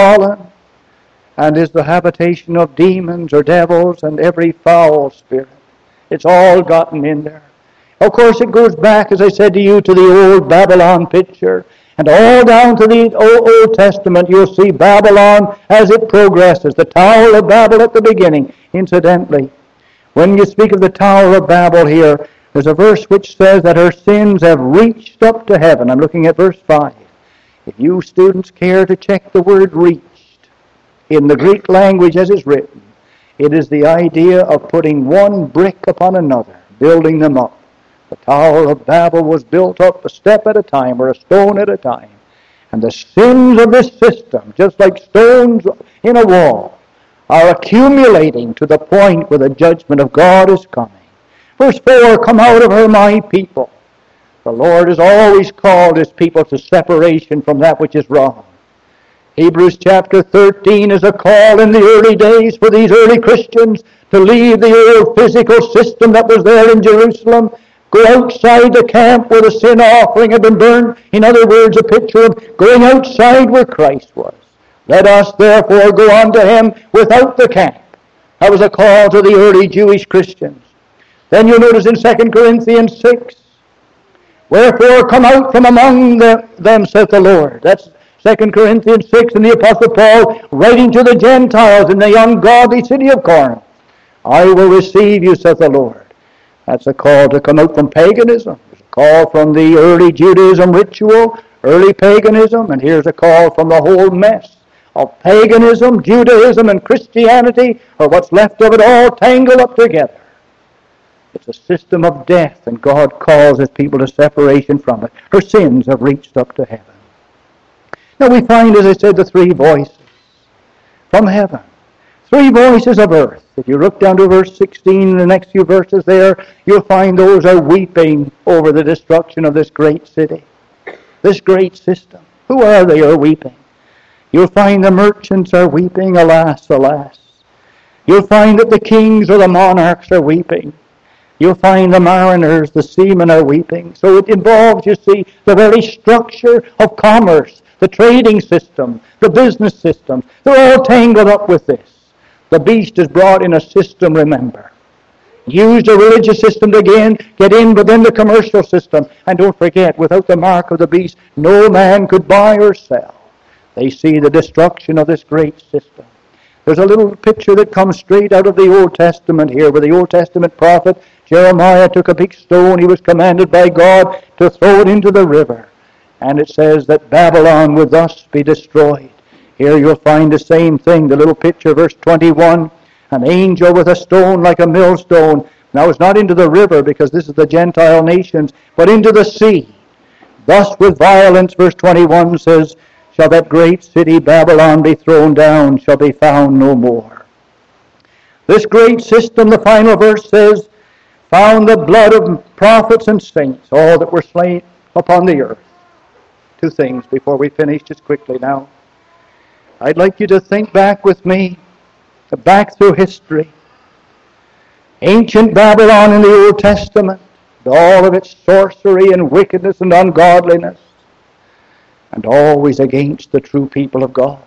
and is the habitation of demons or devils and every foul spirit. It's all gotten in there. Of course, it goes back, as I said to you, to the old Babylon picture. And all down to the Old Testament, you'll see Babylon as it progresses. The Tower of Babel at the beginning. Incidentally, when you speak of the Tower of Babel here, there's a verse which says that her sins have reached up to heaven. I'm looking at verse 5. If you students care to check the word reached, in the Greek language as it's written, it is the idea of putting one brick upon another, building them up. The Tower of Babel was built up a step at a time, or a stone at a time. And the sins of this system, just like stones in a wall, are accumulating to the point where the judgment of God is coming. Verse 4, come out of her, my people. The Lord has always called His people to separation from that which is wrong. Hebrews chapter 13 is a call in the early days for these early Christians to leave the old physical system that was there in Jerusalem, go outside the camp where the sin offering had been burned. In other words, a picture of going outside where Christ was. Let us therefore go unto Him without the camp. That was a call to the early Jewish Christians. Then you'll notice in 2 Corinthians 6, wherefore come out from among them, saith the Lord. That's 2 Corinthians 6, and the Apostle Paul writing to the Gentiles in the ungodly city of Corinth. I will receive you, saith the Lord. That's a call to come out from paganism. There's a call from the early Judaism ritual, early paganism, and here's a call from the whole mess of paganism, Judaism, and Christianity, or what's left of it all tangled up together. It's a system of death, and God calls His people to separation from it. Her sins have reached up to heaven. Now we find, as I said, the three voices from heaven. Three voices of earth. If you look down to verse 16, the next few verses there, you'll find those are weeping over the destruction of this great city, this great system. Who are they are weeping? You'll find the merchants are weeping, alas, alas. You'll find that the kings or the monarchs are weeping. You'll find the mariners, the seamen are weeping. So it involves, you see, the very structure of commerce, the trading system, the business system. They're all tangled up with this. The beast is brought in a system, remember. Used a religious system to get in within the commercial system. And don't forget, without the mark of the beast, no man could buy or sell. They see the destruction of this great system. There's a little picture that comes straight out of the Old Testament here, where the Old Testament prophet Jeremiah took a big stone. He was commanded by God to throw it into the river. And it says that Babylon would thus be destroyed. Here you'll find the same thing, the little picture, verse 21. An angel with a stone like a millstone. Now it's not into the river, because this is the Gentile nations, but into the sea. Thus with violence, verse 21 says, shall that great city Babylon be thrown down, shall be found no more. This great system, the final verse says, found the blood of prophets and saints, all that were slain upon the earth. Two things before we finish just quickly now. I'd like you to think back with me, back through history. Ancient Babylon in the Old Testament, all of its sorcery and wickedness and ungodliness, and always against the true people of God.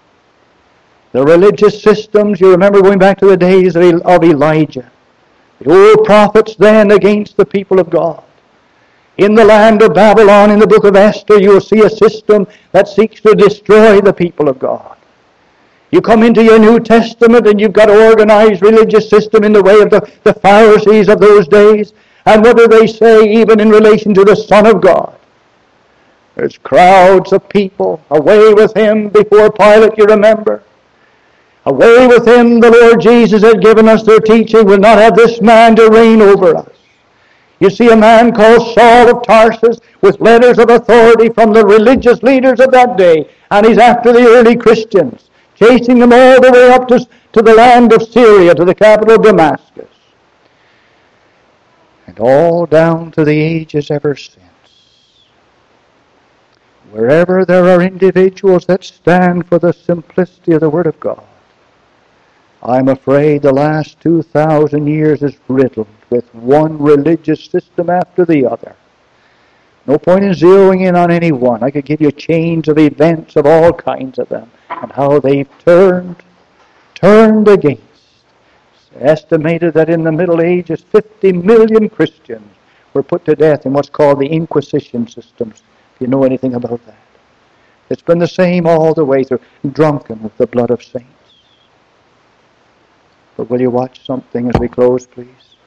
The religious systems, you remember going back to the days of Elijah. The old prophets then against the people of God. In the land of Babylon, in the book of Esther, you will see a system that seeks to destroy the people of God. You come into your New Testament and you've got an organized religious system in the way of the Pharisees of those days. And what do they say even in relation to the Son of God? There's crowds of people. Away with Him before Pilate, you remember. Away with Him, the Lord Jesus had given us their teaching. We'll not have this man to reign over us. You see a man called Saul of Tarsus with letters of authority from the religious leaders of that day. And he's after the early Christians, chasing them all the way up to the land of Syria, to the capital of Damascus. And all down to the ages ever since. Wherever there are individuals that stand for the simplicity of the Word of God, I'm afraid the last 2,000 years is riddled with one religious system after the other. No point in zeroing in on any one. I could give you chains of events of all kinds of them and how they've turned against. It's estimated that in the Middle Ages 50 million Christians were put to death in what's called the Inquisition systems, if you know anything about that. It's been the same all the way through, drunken with the blood of saints. But will you watch something as we close, please?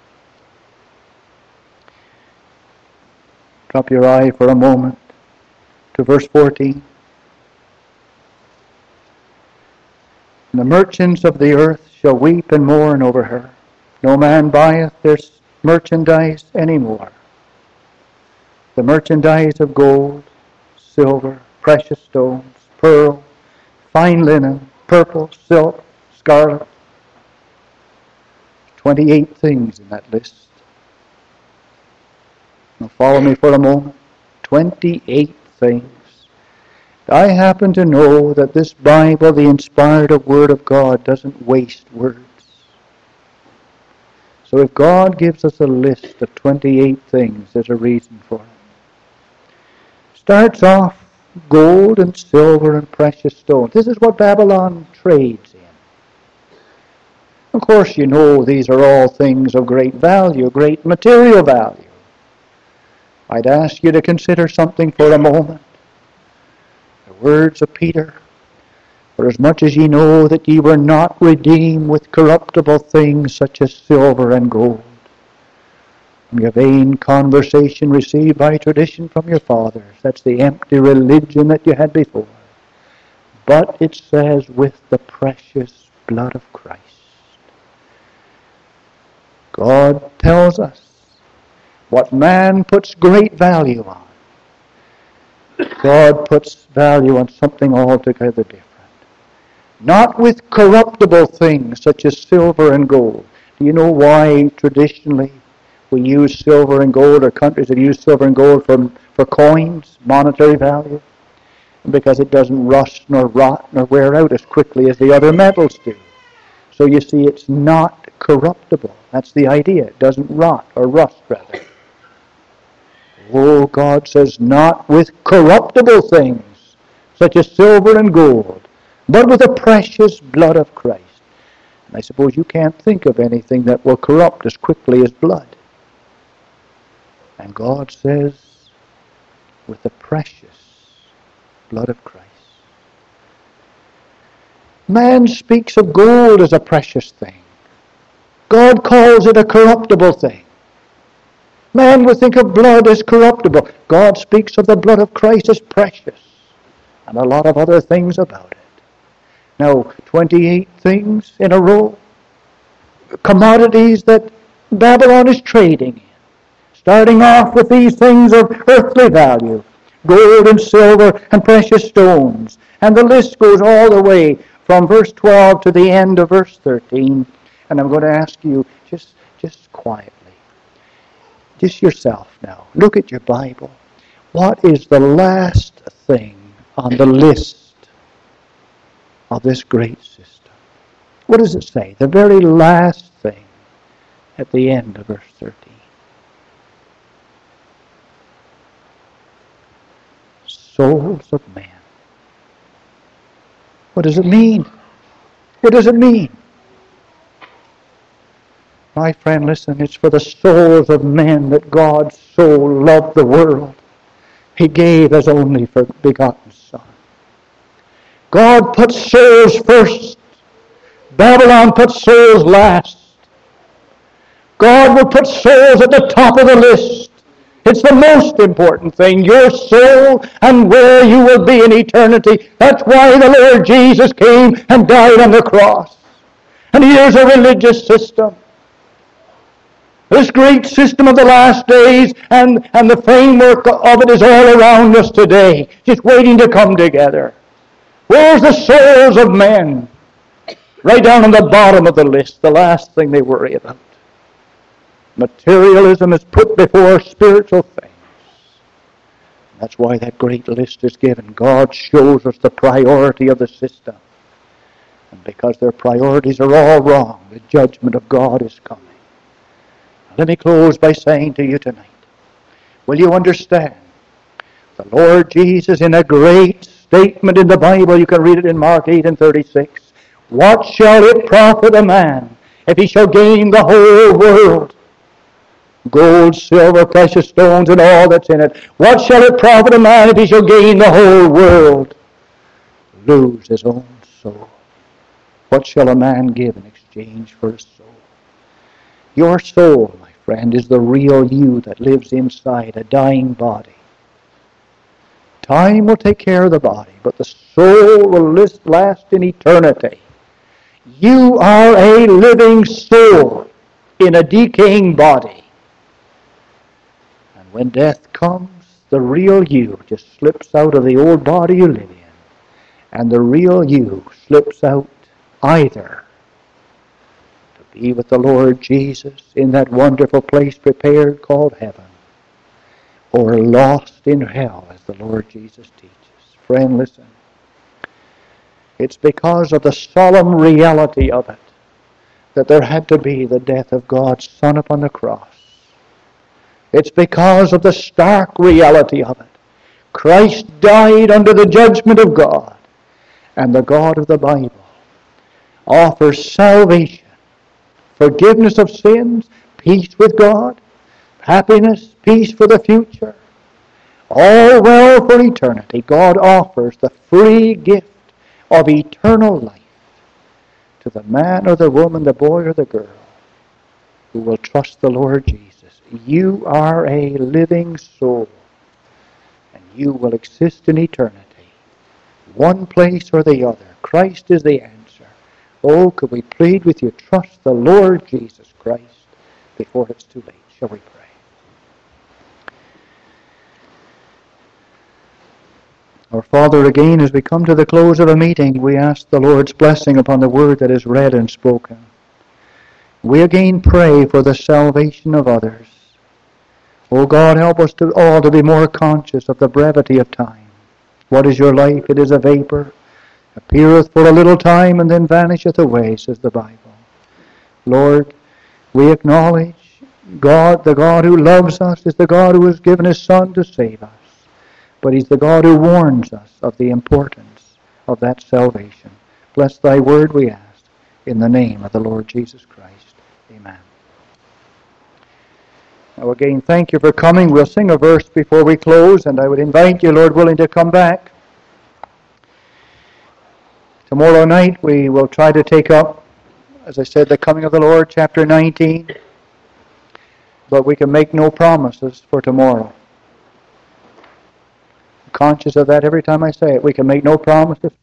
Drop your eye for a moment to verse 14. And the merchants of the earth shall weep and mourn over her. No man buyeth their merchandise any more. The merchandise of gold, silver, precious stones, pearl, fine linen, purple, silk, scarlet. 28 things in that list. Now follow me for a moment. 28 things. I happen to know that this Bible, the inspired Word of God, doesn't waste words. So if God gives us a list of 28 things, there's a reason for it. Starts off gold and silver and precious stones. This is what Babylon trades in. Of course, you know these are all things of great value, great material value. I'd ask you to consider something for a moment. The words of Peter, for as much as ye know that ye were not redeemed with corruptible things such as silver and gold, from your vain conversation received by tradition from your fathers. That's the empty religion that you had before. But it says, with the precious blood of Christ. God tells us what man puts great value on. God puts value on something altogether different. Not with corruptible things such as silver and gold. Do you know why traditionally we use silver and gold, or countries that use silver and gold for coins, monetary value? Because it doesn't rust nor rot nor wear out as quickly as the other metals do. So you see, it's not corruptible. That's the idea. It doesn't rot, or rust rather. Oh, God says, not with corruptible things, such as silver and gold, but with the precious blood of Christ. And I suppose you can't think of anything that will corrupt as quickly as blood. And God says, with the precious blood of Christ. Man speaks of gold as a precious thing. God calls it a corruptible thing. Man would think of blood as corruptible. God speaks of the blood of Christ as precious. And a lot of other things about it. Now, 28 things in a row. Commodities that Babylon is trading in. Starting off with these things of earthly value. Gold and silver and precious stones. And the list goes all the way from verse 12 to the end of verse 13. And I'm going to ask you, just quietly, just yourself now, look at your Bible. What is the last thing on the list of this great system? What does it say? The very last thing at the end of verse 13. Souls of man. What does it mean? What does it mean? My friend, listen, it's for the souls of men that God so loved the world. He gave His only begotten Son. God put souls first. Babylon put souls last. God will put souls at the top of the list. It's the most important thing, your soul and where you will be in eternity. That's why the Lord Jesus came and died on the cross. And here's a religious system. This great system of the last days and the framework of it is all around us today, just waiting to come together. Where's the souls of men? Right down on the bottom of the list, the last thing they worry about. Materialism is put before spiritual things. That's why that great list is given. God shows us the priority of the system. And because their priorities are all wrong, the judgment of God is coming. Let me close by saying to you tonight, will you understand? The Lord Jesus, in a great statement in the Bible, you can read it in Mark 8 and 36. What shall it profit a man if he shall gain the whole world? Gold, silver, precious stones, and all that's in it. What shall it profit a man if he shall gain the whole world? Lose his own soul. What shall a man give in exchange for his soul? Your soul, my friend, is the real you that lives inside a dying body. Time will take care of the body, but the soul will last in eternity. You are a living soul in a decaying body. And when death comes, the real you just slips out of the old body you live in. And the real you slips out either to be with the Lord Jesus in that wonderful place prepared called heaven, or lost in hell, as the Lord Jesus teaches. Friend, listen. It's because of the solemn reality of it that there had to be the death of God's Son upon the cross. It's because of the stark reality of it. Christ died under the judgment of God, and the God of the Bible offers salvation, forgiveness of sins, peace with God, happiness, peace for the future, all well for eternity. God offers the free gift of eternal life to the man or the woman, the boy or the girl who will trust the Lord Jesus. You are a living soul, and you will exist in eternity, one place or the other. Christ is the answer. Oh, could we plead with you, trust the Lord Jesus Christ before it's too late. Shall we pray? Our Father, again, as we come to the close of a meeting, we ask the Lord's blessing upon the word that is read and spoken. We again pray for the salvation of others. O God, help us all to be more conscious of the brevity of time. What is your life? It is a vapor. Appeareth for a little time and then vanisheth away, says the Bible. Lord, we acknowledge God, the God who loves us, is the God who has given his Son to save us. But he's the God who warns us of the importance of that salvation. Bless thy word, we ask, in the name of the Lord Jesus Christ. Amen. Now again, thank you for coming. We'll sing a verse before we close, and I would invite you, Lord willing, to come back. Tomorrow night we will try to take up, as I said, the coming of the Lord, chapter 19. But we can make no promises for tomorrow. I'm conscious of that every time I say it. We can make no promises.